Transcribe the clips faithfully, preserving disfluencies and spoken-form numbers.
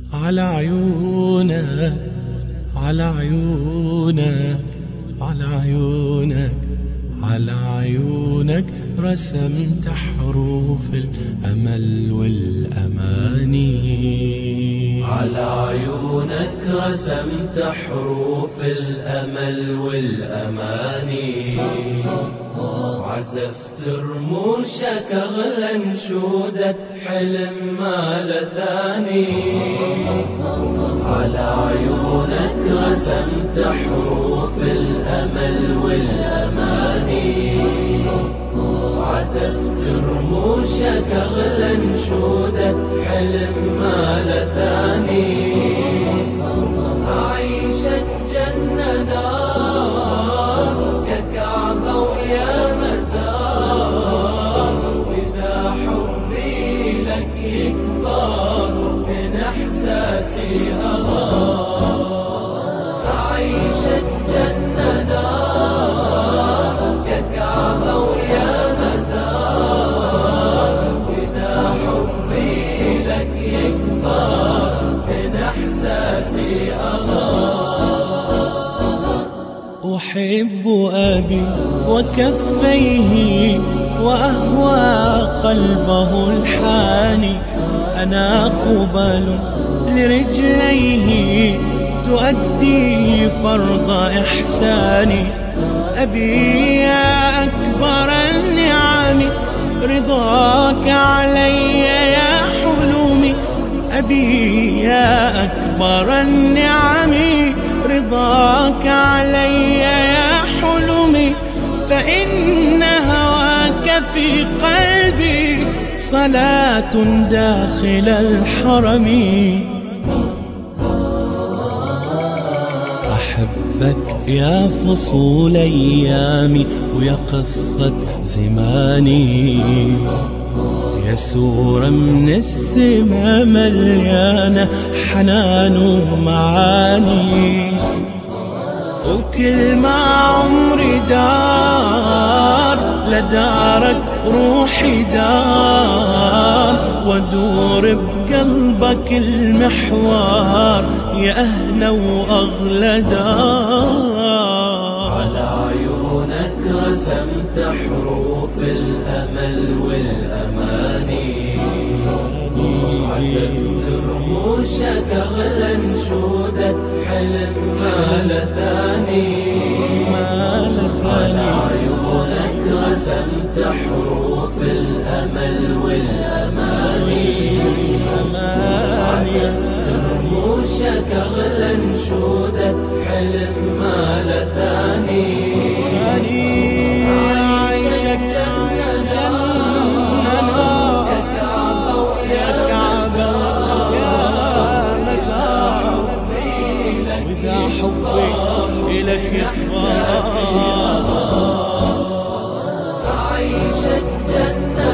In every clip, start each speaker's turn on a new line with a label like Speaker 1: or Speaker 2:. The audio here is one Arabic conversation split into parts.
Speaker 1: على عيونك على عيونك على عيونك على عيونك رسمت حروف الأمل والأماني.
Speaker 2: على عيونك رسمت حروف الأمل والأماني، عزفت رموشك أغلى انشودة حلم ما لثاني. على عيونك رسمت حروف الأمل والأماني، عزفت رموشك أغلى انشودة حلم ما لثاني. أعيشك جنة نار يا كعبة ويا مزار، وإذا حبي لك يكبر من إحساسي أغار. أعيشك جنة نار يا كعبة ويا مزار، وإذا حبي لك يكبر من إحساسي أغار.
Speaker 1: أحب أبي وكفيه وأهوى قلبه الحاني، أنا قبل لرجليه تؤدي فرض إحساني. أبي يا أكبر النعم رضاك علي يا حلمي. أبي يا أكبر النعم رضاك علي يا حلمي، فإن هواك في قلبي صلاة داخل الحرم. أحبك يا فصول أيامي ويا قصة زماني، يا سورة من السما مليانة حنان ومعاني. وكل ما عمري دار لدارك روحي دار، وادور بقلبك المحوار يا أهلا وأغلى دار.
Speaker 2: على عيونك رسمت حروف الأمل والأماني، عزفت رموشك أغلى انشودة حلم ما لثاني. على عيونك رسمت حروف الأمل والأماني، عزفت رموشك أغلى انشودة حلم ما لثاني.
Speaker 1: عيشك جنة نار يا كعبة ويا مزار، وإذا حبي إلك يكبر.
Speaker 2: أعيشك جنة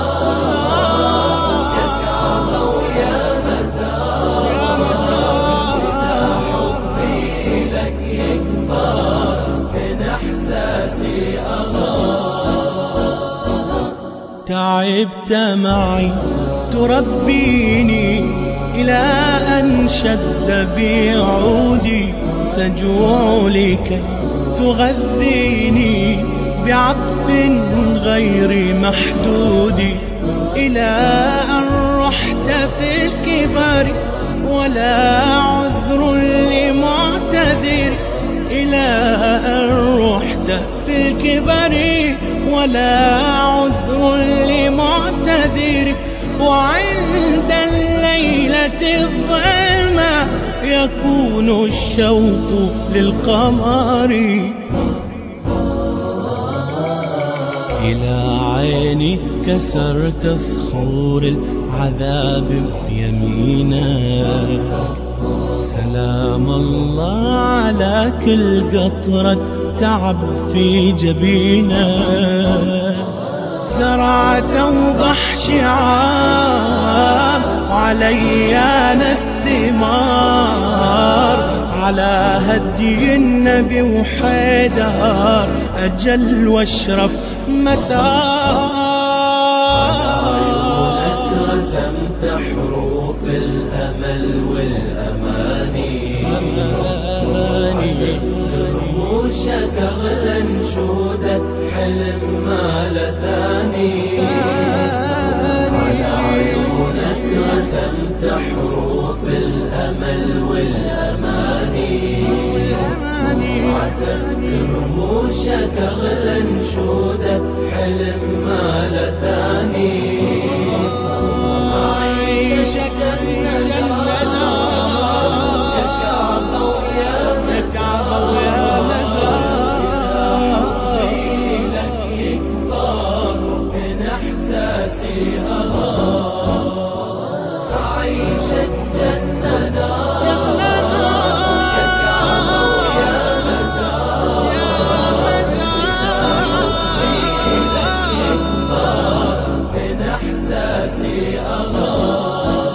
Speaker 2: نار يا كعبة ويا مزار، وإذا حبي لك يكبر من إحساسي أغار.
Speaker 1: تعبت معي تربيني إلى أن شد بي عودي، تجوع لكي تغذيني بعطف غير محدود، إلى أن رحت في الكبر ولا عذر لمعتذر، إلى أن رحت في الكبر ولا عذر لمعتذر. وعند الليلة الظلمة يكون الشوق للقمر، إلى عيني كسرت صخور العذاب بيمينك. سلام الله على كل قطرة تعب في جبينك. زرعت أوضح شعار وعليان الثمار، على هدي النبي وحيدر أجل واشرف مسار.
Speaker 2: رسمت حروف الأمل والأماني، عزفت رموشك أغلى انشودة حلم ما لثاني، على عيونك رسمت حروف الأمل والأماني، عزفت رموشك أغلى انشودة حلم ما لثاني، عيشك جنة يا كعبة ويا مزار، لك يكبر من إحساسي أغار، عيشك جنة يا كعبة ويا مزار، لك يكبر من إحساسي أغار.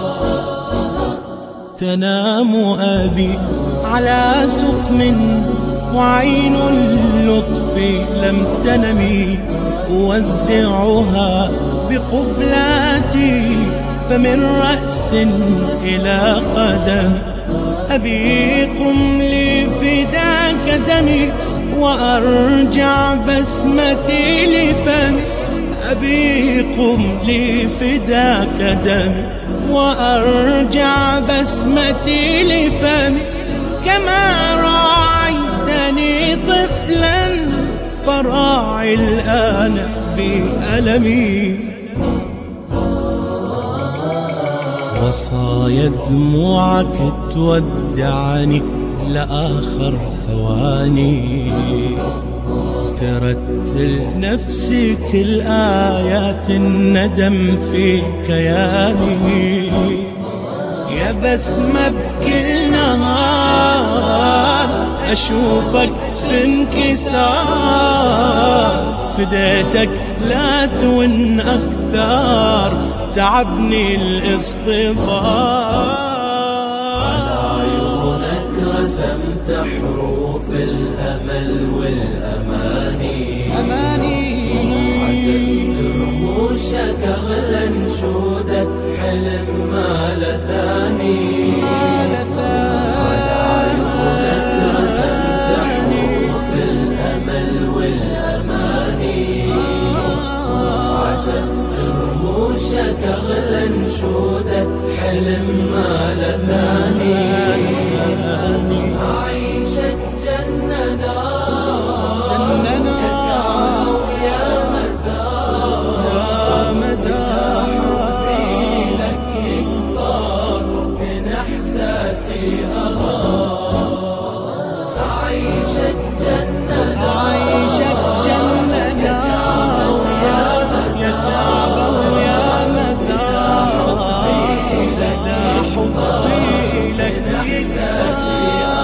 Speaker 1: تنام أبي على سقم وعين اللطف لم تنمي، أوزعها بقبلاتي فمن رأس إلى قدم. أبي قم لي فداك دمي وأرجع بسمتي لفمي، أبي قم لي فداك دمي وأرجع بسمتي لفمي، كما راعيتني طفلا فراعي الآن بألمي. وصايا دموعك تودعني لآخر ثواني، ترتل نفسي كل آيات الندم في كياني، يا بسمة بكل نهار أشوفك في انكسار، فديتك لا تون أكثر تعبني الاصطفار،
Speaker 2: على عيونك رسمت حروف الأمل والأماني، عزفت رموشك أغلى انشودة حلم ما لثاني، على عيونك رسمت حروف الأمل والأماني، عزفت رموشك أغلى انشودة حلم ما لثاني، عيشك جنة نار يا كعبة ويا مزار، لك يكبر من إحساسي أغار، عيشك جنة
Speaker 1: عيشك جنة يا كعبة ويا مزار، لا حبي لك إحساسي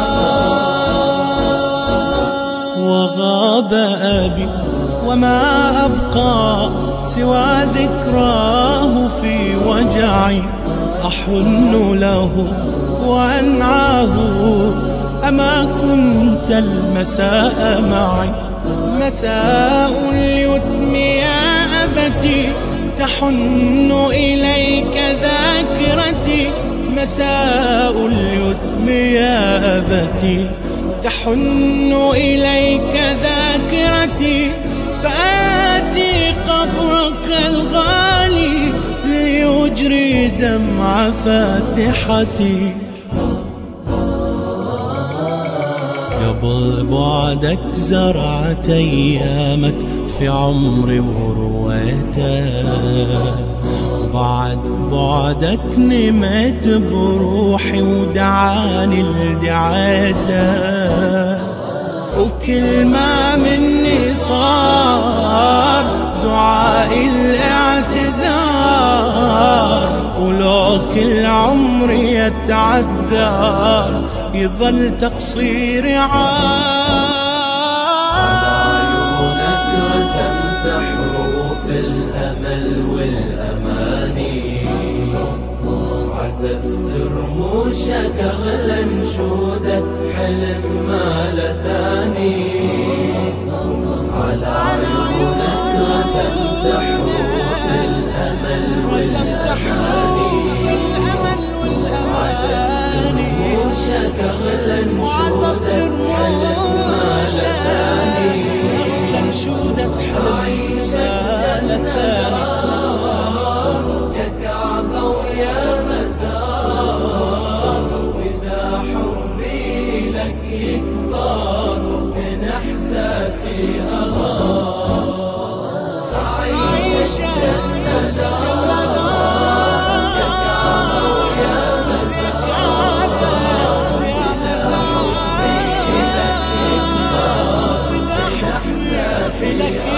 Speaker 1: أغار. وغاب أبي وما أبقى سوى ذكراه في وجعي، أحن له وأنعاه أما كنت المساء معي، مساء اليتم يا أبتي تحن إليك ذاكرتي، مساء اليتم يا أبتي تحن إليك ذاكرتي، فآتي قبرك الغالي ليجري دمع فاتحتي. قبل بعدك زرعت أيامك في عمري ورويته، وبعد بعدك نمت بروحي ودعاني لدعاته، وكل ما مني صار دعائي الاعتذار، ولو كل عمري يتعذر يظل تقصيري عار.
Speaker 2: على عيونك رسمت حروف الأمل والأماني، عزفت رموشك أغلى انشودة حلم ما لثاني، على عيونك رسمت حروف الأمل والأماني،
Speaker 1: إلك